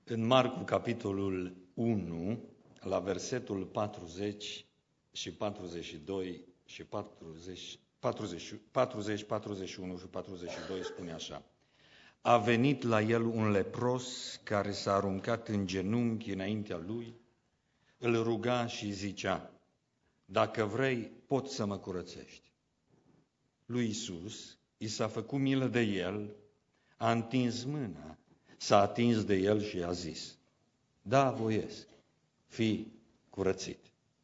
În Marcu, capitolul 1, la versetul 40 și 42 și 40, 41 și 42 spune așa. A venit la el un lepros care s-a aruncat în genunchi înaintea lui, îl ruga și zicea, dacă vrei, poți să mă curățești. Lui Iisus i s-a făcut milă de el, a întins mâna, s-a atins de el și a zis, da, voiesc, fii curățit.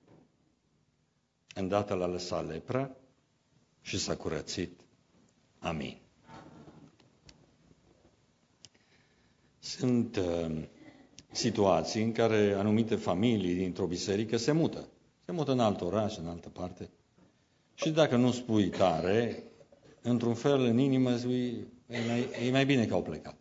Îndată l-a lăsat lepra și s-a curățit. Amin. Sunt situații în care anumite familii dintr-o biserică se mută. Se mută în alt oraș, în altă parte. Și dacă nu spui tare, într-un fel în inimă spui, e mai bine că au plecat.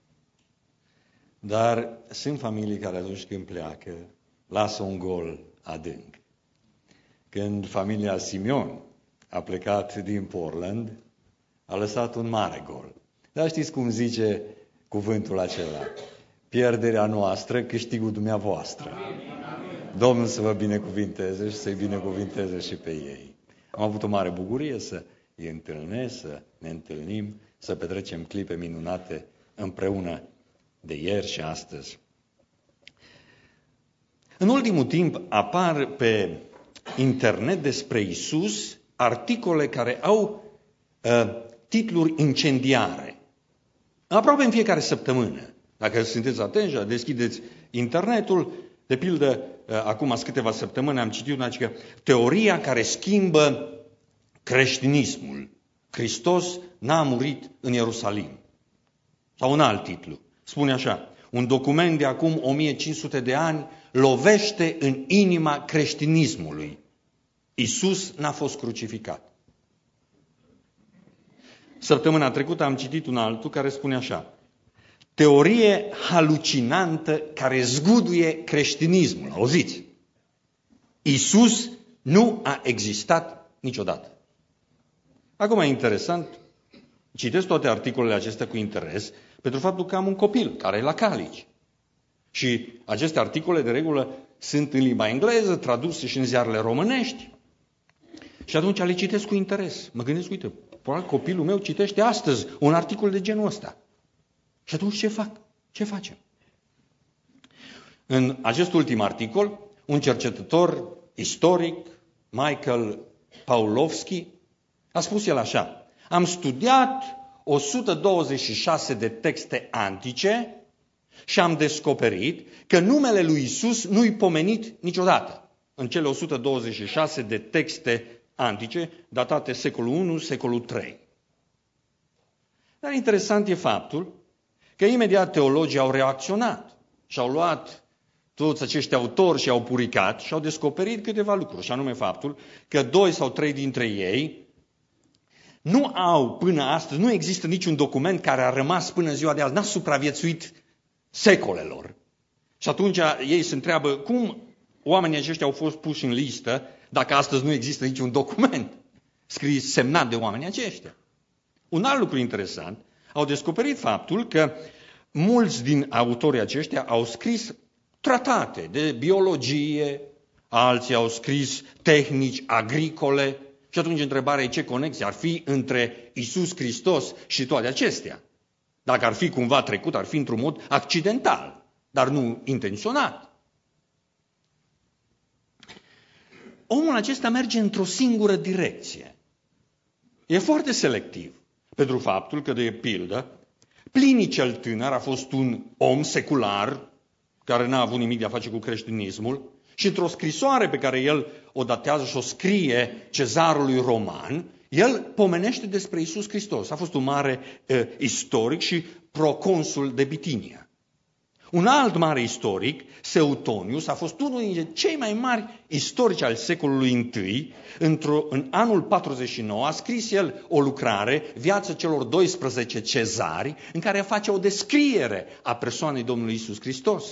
Dar sunt familii care atunci când pleacă, lasă un gol adânc. Când familia Simeon a plecat din Portland, a lăsat un mare gol. Dar știți cum zice cuvântul acela? Pierderea noastră, câștigul dumneavoastră. Domnul să vă binecuvinteze și să-i binecuvinteze și pe ei. Am avut o mare bucurie să îi întâlnesc, să ne întâlnim, să petrecem clipe minunate împreună de ieri și astăzi. În ultimul timp apar pe internet despre Iisus articole care au titluri incendiare. Aproape în fiecare săptămână. Dacă sunteți atenți, deschideți internetul. De pildă, acum câteva săptămâni am citit una, că teoria care schimbă creștinismul. Hristos n-a murit în Ierusalim. Sau un alt titlu. Spune așa, un document de acum 1500 de ani lovește în inima creștinismului. Iisus n-a fost crucificat. Săptămâna trecută am citit un altul care spune așa, teorie halucinantă care zguduie creștinismul. Auziți? Iisus nu a existat niciodată. Acum e interesant, citesc toate articolele acestea cu interes, pentru faptul că am un copil care e la college. Și aceste articole, de regulă, sunt în limba engleză, traduse și în ziarele românești. Și atunci le citesc cu interes. Mă gândesc, uite, probabil copilul meu citește astăzi un articol de genul ăsta. Și atunci ce fac? Ce facem? În acest ultim articol, un cercetător istoric, Michael Pawlowski, a spus el așa, am studiat 126 de texte antice și am descoperit că numele lui Iisus nu-i pomenit niciodată în cele 126 de texte antice, datate secolul I, secolul III. Dar interesant e faptul că imediat teologii au reacționat și au luat toți acești autori și au puricat și au descoperit câteva lucruri, și anume faptul că 2 sau 3 dintre ei nu au până astăzi, nu există niciun document care a rămas până în ziua de azi, n-a supraviețuit secolelor. Și atunci ei se întreabă cum oamenii aceștia au fost puși în listă dacă astăzi nu există niciun document scris, semnat de oamenii aceștia. Un alt lucru interesant, au descoperit faptul că mulți din autorii aceștia au scris tratate de biologie, alții au scris tehnici agricole, și atunci întrebarea e ce conexie ar fi între Iisus Hristos și toate acestea. Dacă ar fi cumva trecut, ar fi într-un mod accidental, dar nu intenționat. Omul acesta merge într-o singură direcție. E foarte selectiv, pentru faptul că, de pildă, Plinii cel tânăr a fost un om secular, care n-a avut nimic de a face cu creștinismul, și într-o scrisoare pe care el o datează și o scrie cezarului roman, el pomenește despre Iisus Hristos. A fost un mare istoric și proconsul de Bitinia. Un alt mare istoric, Suetonius, a fost unul dintre cei mai mari istorici al secolului I. În anul 49 a scris el o lucrare, Viața celor 12 cezari, în care face o descriere a persoanei Domnului Iisus Hristos.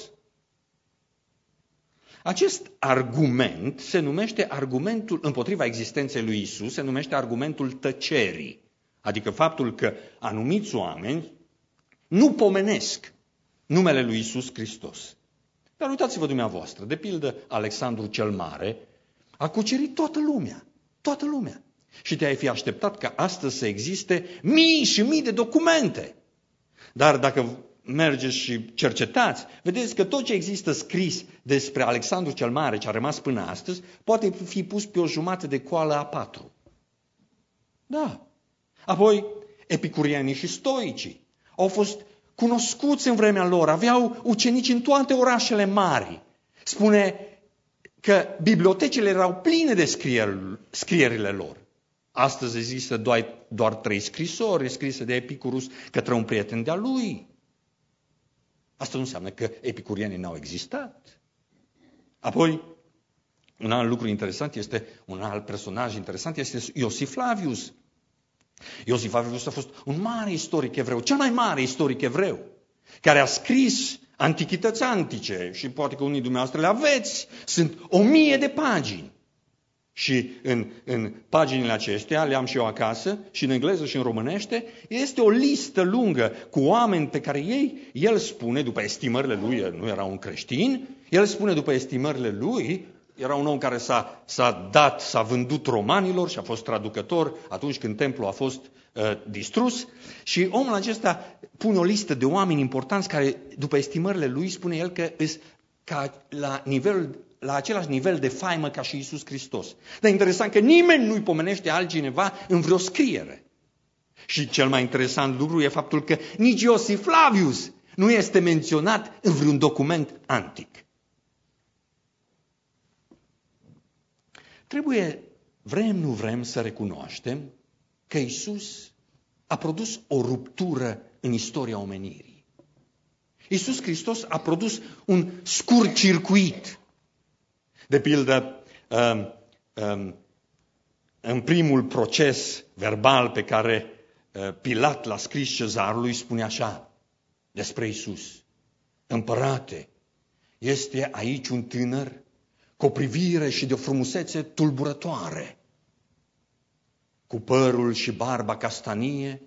Acest argument se numește argumentul împotriva existenței lui Iisus, se numește argumentul tăcerii. Adică faptul că anumiți oameni nu pomenesc numele lui Iisus Hristos. Dar uitați-vă dumneavoastră, de pildă Alexandru cel Mare a cucerit toată lumea, toată lumea. Și te-ai fi așteptat ca astăzi să existe mii și mii de documente. Dar dacă mergeți și cercetați, vedeți că tot ce există scris despre Alexandru cel Mare, ce a rămas până astăzi, poate fi pus pe o jumătate de coală A4. Da. Apoi, epicurienii și stoicii au fost cunoscuți în vremea lor, aveau ucenici în toate orașele mari. Spune că bibliotecile erau pline de scrierile lor. Astăzi există doar 3 scrisori scrise de Epicurus către un prieten de-a lui. Asta nu înseamnă că epicurienii n-au existat. Apoi, un alt personaj interesant este Iosif Flavius. Iosif Flavius a fost un mare istoric evreu, cel mai mare istoric evreu, care a scris antichități antice și poate că unii dumneavoastră le aveți. Sunt 1000 de pagini. Și în paginile acestea, le am și eu acasă, și în engleză și în românește, este o listă lungă cu oameni pe care el spune, după estimările lui, el nu era un creștin, el spune după estimările lui, era un om care s-a vândut romanilor și a fost traducător atunci când templul a fost distrus. Și omul acesta pune o listă de oameni importanți care, după estimările lui, spune el că la același nivel de faimă ca și Iisus Hristos. Dar interesant că nimeni nu-i pomenește altcineva în vreo scriere. Și cel mai interesant lucru e faptul că nici Iosif Flavius nu este menționat în vreun document antic. Vrem, nu vrem să recunoaștem că Iisus a produs o ruptură în istoria omenirii. Iisus Hristos a produs un scurt circuit. De pildă, în primul proces verbal pe care Pilat l-a scris cezarului, spune așa despre Iisus: Împărate, este aici un tânăr cu o privire și de o frumusețe tulburătoare, cu părul și barba castanie,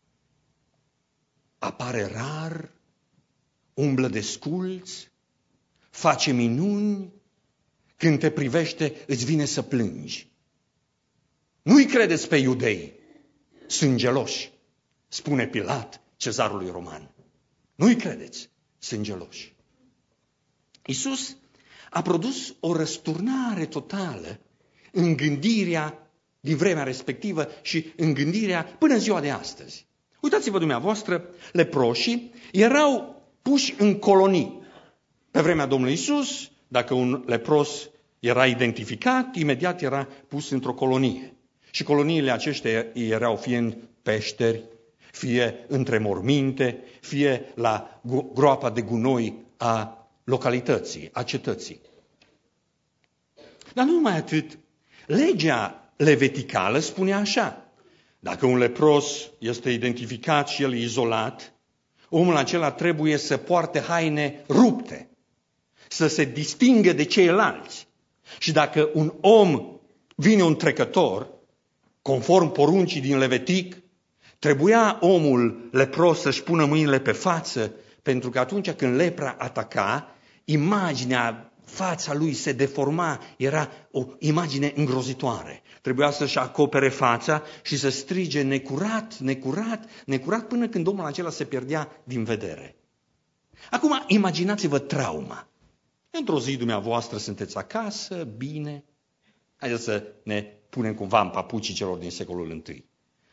apare rar, umblă desculț, face minuni, când te privește îți vine să plângi. Nu-i credeți pe iudei, sângeloși, spune Pilat cezarului roman. Nu-i credeți, sângeloși. Iisus a produs o răsturnare totală în gândirea din vremea respectivă și în gândirea până în ziua de astăzi. Uitați-vă dumneavoastră, leproșii erau puși în colonii. Pe vremea Domnului Iisus, dacă un lepros era identificat, imediat era pus într-o colonie. Și coloniile aceștia erau fie în peșteri, fie între morminte, fie la groapa de gunoi a localității, a cetății. Dar nu numai atât, legea leviticală spune așa: dacă un lepros este identificat și el e izolat, omul acela trebuie să poarte haine rupte, să se distingă de ceilalți. Și dacă vine un trecător, conform poruncii din Levitic, trebuia omul lepros să-și pună mâinile pe față, pentru că atunci când lepra ataca, imaginea, fața lui se deforma, era o imagine îngrozitoare. Trebuia să-și acopere fața și să strige necurat, necurat, necurat, până când omul acela se pierdea din vedere. Acum imaginați-vă trauma. Într-o zi dumneavoastră sunteți acasă, bine, haideți să ne punem cumva în papucii celor din secolul I.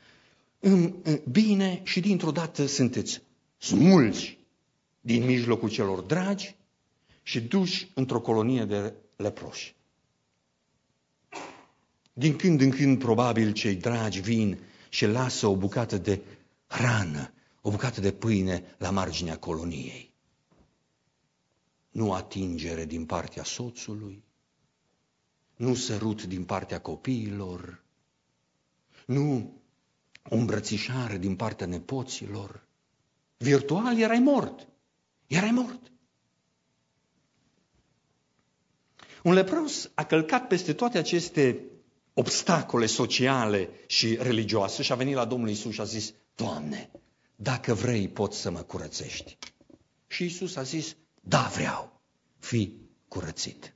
Bine, și dintr-o dată sunteți smulși din mijlocul celor dragi și duși într-o colonie de leproși. Din când în când, probabil, cei dragi vin și lasă o bucată de hrană, o bucată de pâine la marginea coloniei. Nu atingere din partea soțului, nu sărut din partea copiilor, nu o îmbrățișare din partea nepoților. Virtual erai mort. Erai mort. Un lepros a călcat peste toate aceste obstacole sociale și religioase și a venit la Domnul Iisus și a zis: Doamne, dacă vrei, poți să mă curățești. Și Iisus a zis, da, vreau, fi curățit.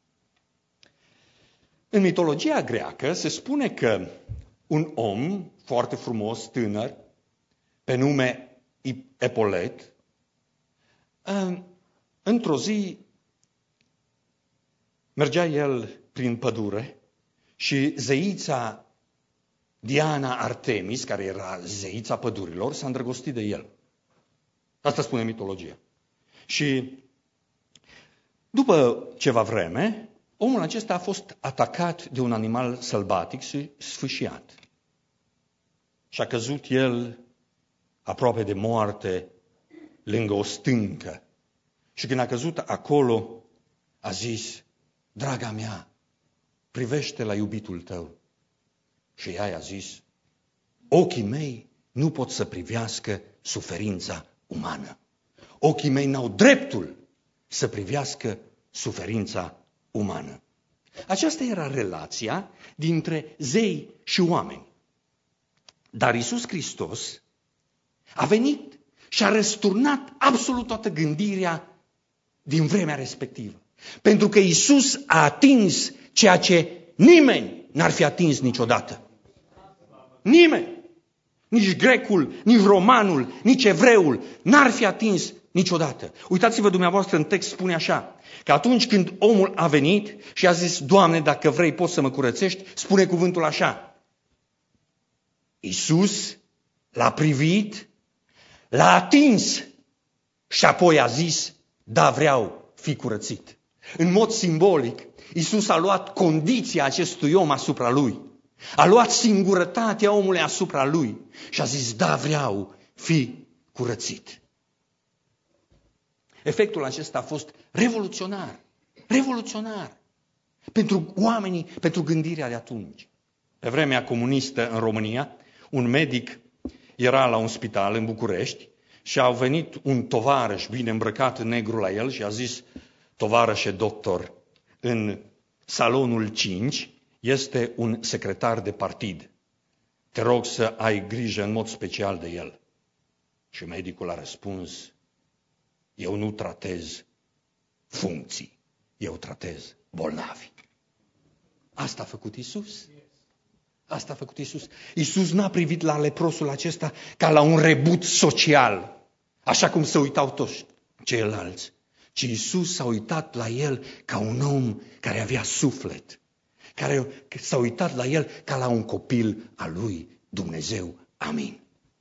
În mitologia greacă se spune că un om foarte frumos, tânăr, pe nume Epolet, într-o zi mergea el prin pădure și zeița Diana Artemis, care era zeița pădurilor, s-a îndrăgostit de el. Asta spune mitologia. Și după ceva vreme, omul acesta a fost atacat de un animal sălbatic și sfâșiat. Și a căzut el aproape de moarte lângă o stâncă. Și când a căzut acolo, a zis, draga mea, privește la iubitul tău. Și ea i-a zis, ochii mei nu pot să privească suferința umană. Ochii mei n-au dreptul să privească suferința umană. Aceasta era relația dintre zei și oameni. Dar Iisus Hristos a venit și a răsturnat absolut toată gândirea din vremea respectivă. Pentru că Iisus a atins ceea ce nimeni n-ar fi atins niciodată. Nimeni. Nici grecul, nici romanul, nici evreul n-ar fi atins niciodată. Uitați-vă dumneavoastră, în text spune așa, că atunci când omul a venit și a zis, Doamne, dacă vrei poți să mă curățești, spune cuvântul așa. Iisus l-a privit, l-a atins și apoi a zis, da, vreau, fi curățit. În mod simbolic, Iisus a luat condiția acestui om asupra lui. A luat singurătatea omului asupra lui și a zis, da, vreau, fi curățit. Efectul acesta a fost revoluționar. Revoluționar. Pentru oamenii, pentru gândirea de atunci. Pe vremea comunistă în România, un medic era la un spital în București și a venit un tovarăș bine îmbrăcat în negru la el și a zis, tovarășe doctor, în salonul 5 este un secretar de partid. Te rog să ai grijă în mod special de el. Și medicul a răspuns, eu nu tratez funcții, eu tratez bolnavi. Asta a făcut Iisus. Asta a făcut Iisus. Iisus n-a privit la leprosul acesta ca la un rebut social, așa cum se uitau toți ceilalți, ci Iisus s-a uitat la el ca un om care avea suflet, care s-a uitat la el ca la un copil al lui Dumnezeu. Amin.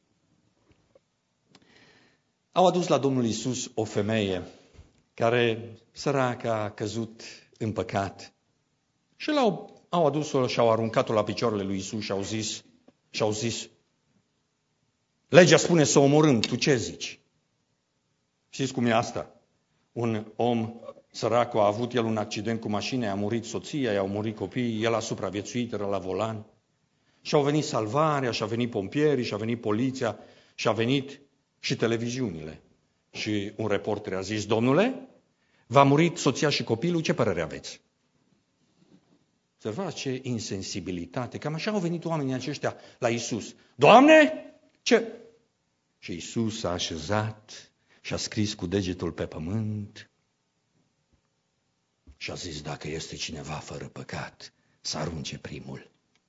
Au adus la Domnul Iisus o femeie care, săracă, a căzut în păcat și au adus-o și au aruncat-o la picioarele lui Iisus și au zis, legea spune să omorâm, tu ce zici? Știți cum e asta? Un om sărac a avut el un accident cu mașina, i-a murit soția, i-au murit copiii, el a supraviețuit, era la volan. Și au venit salvarea, și a venit pompierii, și a venit poliția, și a venit și televiziunile. Și un reporter a zis, domnule, v-a murit soția și copilul, ce părere aveți? Observați ce insensibilitate. Cam așa au venit oamenii aceștia la Iisus. Doamne, ce? Și Iisus s-a așezat și a scris cu degetul pe pământ și a zis, dacă este cineva fără păcat, să arunce primul.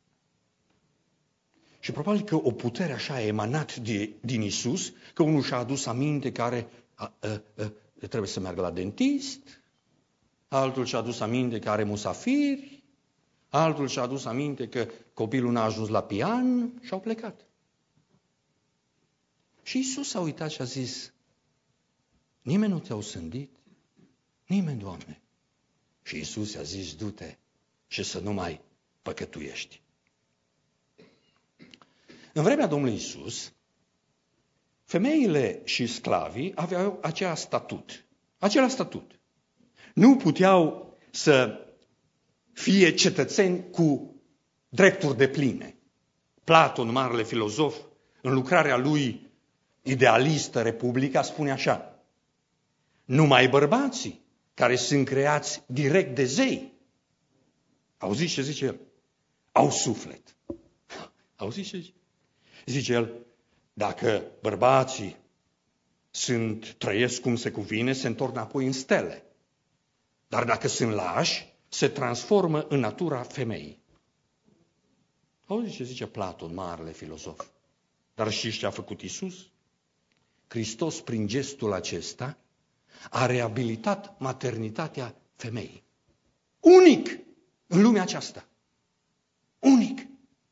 Și probabil că o putere așa a emanat din Iisus, că unul și-a adus aminte care trebuie să meargă la dentist, altul și-a adus aminte că are musafiri, altul și-a adus aminte că copilul n-a ajuns la pian și au plecat. Și Iisus s-a uitat și a zis, nimeni nu te-a osândit? Nimeni, Doamne. Și Iisus i-a zis, du-te și să nu mai păcătuiești. În vremea Domnului Iisus, femeile și sclavii aveau același statut. Nu puteau să fie cetățeni cu drepturi depline. Platon, marele filozof, în lucrarea lui idealistă, Republica, spune așa, numai bărbații care sunt creați direct de zei, auziți ce zice el? Au suflet. Auziți ce zice? Zice el, dacă bărbații trăiesc cum se cuvine, se întorc înapoi în stele. Dar dacă sunt lași, se transformă în natura femeii. Auzi ce zice Platon, marele filozof. Dar știți ce a făcut Iisus? Hristos, prin gestul acesta, a reabilitat maternitatea femeii. Unic în lumea aceasta. Unic.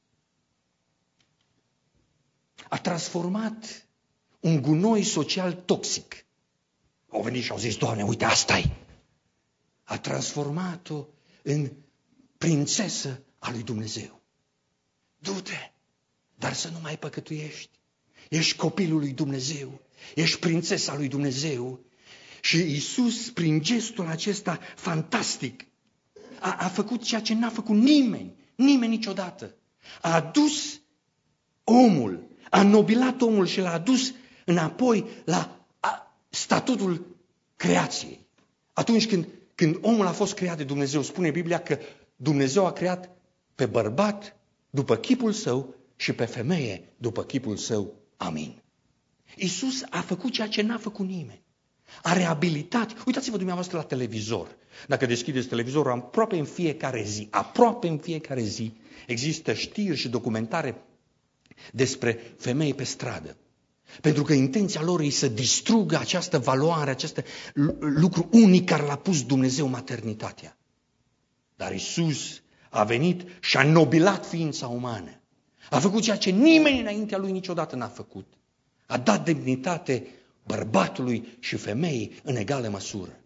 A transformat un gunoi social toxic. Au venit și au zis, Doamne, uite, asta-i. A transformat-o în prințesă a lui Dumnezeu. Du-te, dar să nu mai păcătuiești. Ești copilul lui Dumnezeu. Ești prințesa lui Dumnezeu. Și Iisus, prin gestul acesta fantastic, a făcut ceea ce n-a făcut nimeni niciodată. A adus omul, a înnobilat omul și l-a adus înapoi la statutul creației. Atunci când omul a fost creat de Dumnezeu, spune Biblia că Dumnezeu a creat pe bărbat după chipul său și pe femeie după chipul său. Amin. Iisus a făcut ceea ce n-a făcut nimeni. A reabilitat. Uitați-vă dumneavoastră la televizor. Dacă deschideți televizorul, aproape în fiecare zi, există știri și documentare despre femei pe stradă. Pentru că intenția lor e să distrugă această valoare, acest lucru unic care l-a pus Dumnezeu, maternitatea. Dar Iisus a venit și a înnobilat ființa umană. A făcut ceea ce nimeni înaintea lui niciodată n-a făcut. A dat demnitate bărbatului și femeii în egală măsură.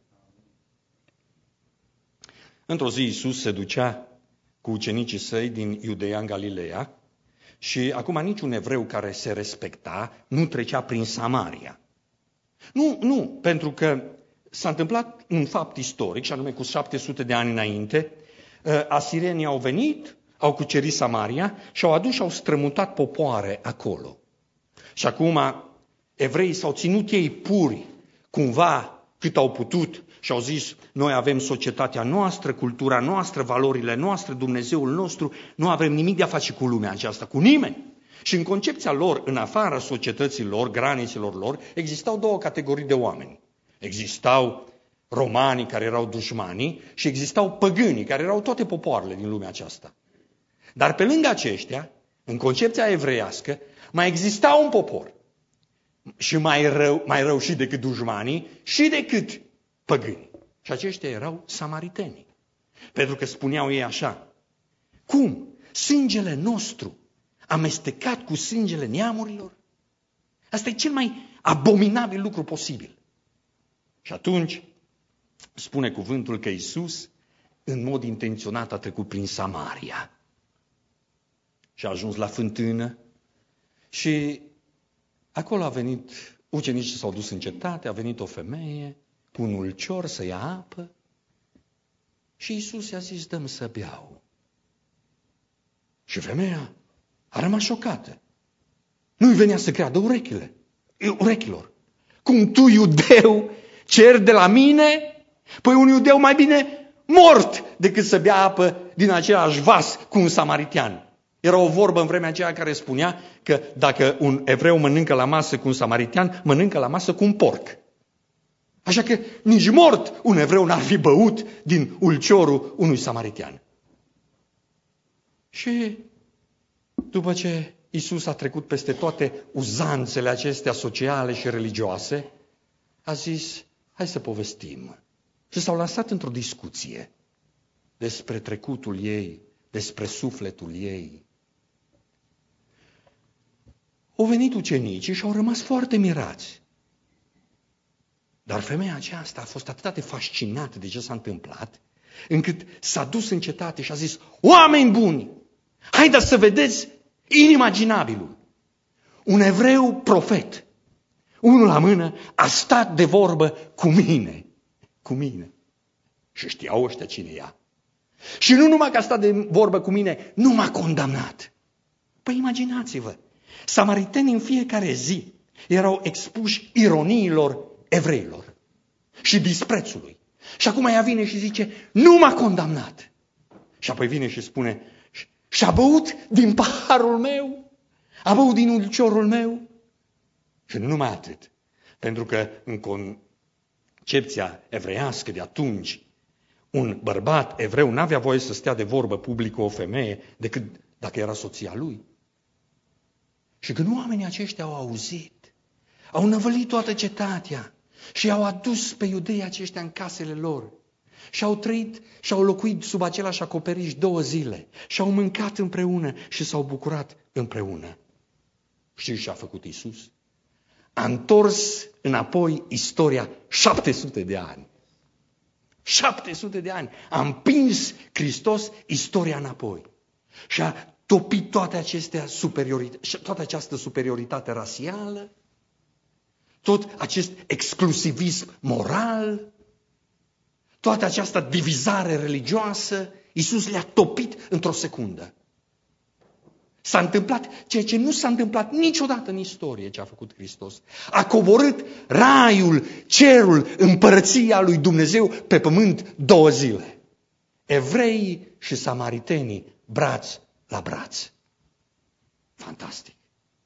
Într-o zi Iisus se ducea cu ucenicii săi din Iudeea în Galileea și acum niciun evreu care se respecta nu trecea prin Samaria. Nu, pentru că s-a întâmplat un fapt istoric, și anume cu 700 de ani înainte, asirienii au venit, au cucerit Samaria și au adus și au strămutat popoare acolo. Și acum evreii s-au ținut ei puri, cumva cât au putut, și au zis, noi avem societatea noastră, cultura noastră, valorile noastre, Dumnezeul nostru, nu avem nimic de a face cu lumea aceasta, cu nimeni. Și în concepția lor, în afara societății lor, granițelor lor, existau două categorii de oameni. Existau romanii care erau dușmanii și existau păgânii care erau toate popoarele din lumea aceasta. Dar pe lângă aceștia, în concepția evreiască, mai exista un popor. Și mai rău și decât dușmanii și decât păgânii. Și aceștia erau samaritenii. Pentru că spuneau ei așa, cum? Sângele nostru amestecat cu sângele neamurilor? Asta e cel mai abominabil lucru posibil. Și atunci spune cuvântul că Iisus în mod intenționat a trecut prin Samaria. Și a ajuns la fântână și acolo a venit, ucenicii s-au dus în cetate, a venit o femeie cu un ulcior să ia apă și Iisus i-a zis, dă-mi să beau. Și femeia a rămas șocată. Nu-i venea să creadă urechilor. Cum tu, iudeu, ceri de la mine? Păi un iudeu mai bine mort decât să bea apă din același vas cu un samaritean. Era o vorbă în vremea aceea care spunea că dacă un evreu mănâncă la masă cu un samaritean, mănâncă la masă cu un porc. Așa că nici mort un evreu n-ar fi băut din ulciorul unui samaritean. Și după ce Iisus a trecut peste toate uzanțele acestea sociale și religioase, a zis, hai să povestim. Și s-au lansat într-o discuție despre trecutul ei, despre sufletul ei. Au venit ucenicii și au rămas foarte mirați. Dar femeia aceasta a fost atât de fascinată de ce s-a întâmplat, încât s-a dus în cetate și a zis, oameni buni, haideți să vedeți inimaginabilul. Un evreu profet, unul la mână, a stat de vorbă cu mine. Și știau ăștia cine ea. Și nu numai că a stat de vorbă cu mine, nu m-a condamnat. Păi imaginați-vă, samaritenii în fiecare zi erau expuși ironiilor evreilor și disprețului. Și acum ea vine și zice, nu m-a condamnat. Și apoi vine și spune, și-a băut din paharul meu, a băut din ulciorul meu. Și nu numai atât. Pentru că în concepția evreiască de atunci, un bărbat evreu n-avea voie să stea de vorbă public cu o femeie decât dacă era soția lui. Și când oamenii aceștia au auzit, au năvălit toată cetatea și i-au adus pe iudeii aceștia în casele lor și au trăit și au locuit sub același acoperiș 2 zile și au mâncat împreună și s-au bucurat împreună. Știți ce a făcut Iisus? A întors înapoi istoria 700 de ani. 700 de ani. A împins Hristos istoria înapoi. Și a topit toate această superioritate rasială, tot acest exclusivism moral, toată această divizare religioasă. Iisus le-a topit într-o secundă. S-a întâmplat ceea ce nu s-a întâmplat niciodată în istorie ce a făcut Hristos. A coborât raiul, cerul, împărăția lui Dumnezeu pe pământ 2 zile. Evreii și samaritenii, braț la braț. Fantastic.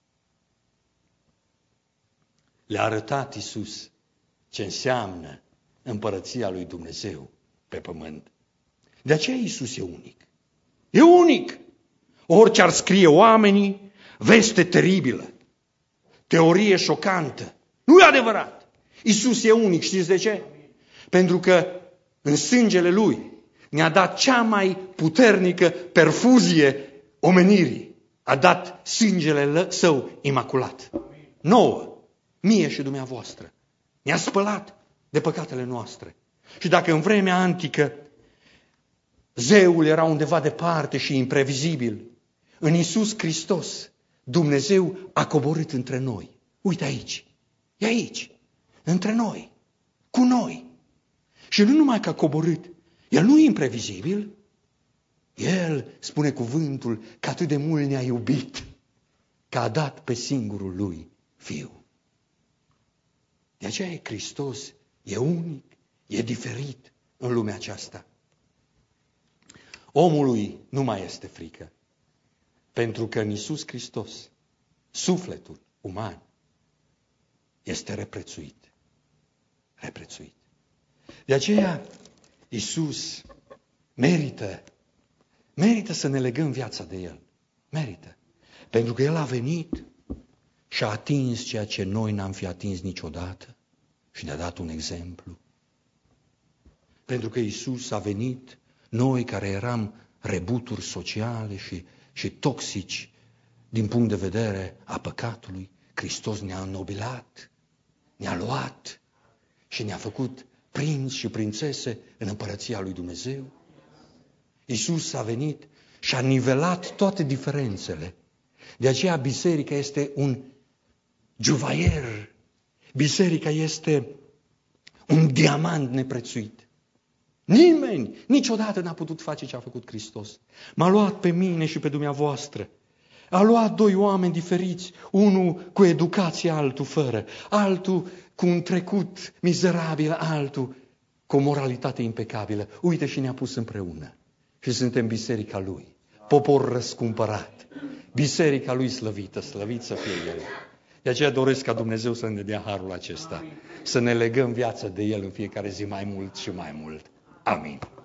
Le-a arătat Iisus ce înseamnă împărăția lui Dumnezeu pe pământ. De aceea Iisus e unic. E unic! Orice ar scrie oamenii, veste teribilă, teorie șocantă. Nu e adevărat. Iisus e unic. Știți de ce? Pentru că în sângele Lui ne-a dat cea mai puternică perfuzie omenirii. A dat sângele Său imaculat. Nouă, mie și dumneavoastră. Ne-a spălat de păcatele noastre. Și dacă în vremea antică zeul era undeva departe și imprevizibil, în Iisus Hristos Dumnezeu a coborât între noi. Uite aici, e aici, între noi, cu noi. Și nu numai că a coborât, El nu e imprevizibil, El, spune cuvântul, că atât de mult ne-a iubit, că a dat pe singurul Lui Fiu. De aceea Hristos e unic, e diferit în lumea aceasta. Omului nu mai este frică, pentru că în Iisus Hristos sufletul uman este reprețuit. Reprețuit. De aceea Iisus merită să ne legăm viața de El. Merită. Pentru că El a venit și a atins ceea ce noi n-am fi atins niciodată și ne-a dat un exemplu. Pentru că Iisus a venit, noi care eram rebuturi sociale și toxici din punct de vedere a păcatului, Hristos ne-a înnobilat, ne-a luat și ne-a făcut prinți și prințese în împărăția lui Dumnezeu. Iisus a venit și a nivelat toate diferențele. De aceea biserica este un juvaier. Biserica este un diamant neprețuit. Nimeni niciodată n-a putut face ce a făcut Hristos. M-a luat pe mine și pe dumneavoastră. A luat 2 oameni diferiți, unul cu educație, altul fără, altul cu un trecut mizerabil, altul cu o moralitate impecabilă. Uite și ne-a pus împreună. Și suntem biserica Lui, popor răscumpărat, biserica Lui slăvită, slăvit să fie El. De aceea doresc ca Dumnezeu să ne dea harul acesta, să ne legăm viața de El în fiecare zi mai mult și mai mult. Amin.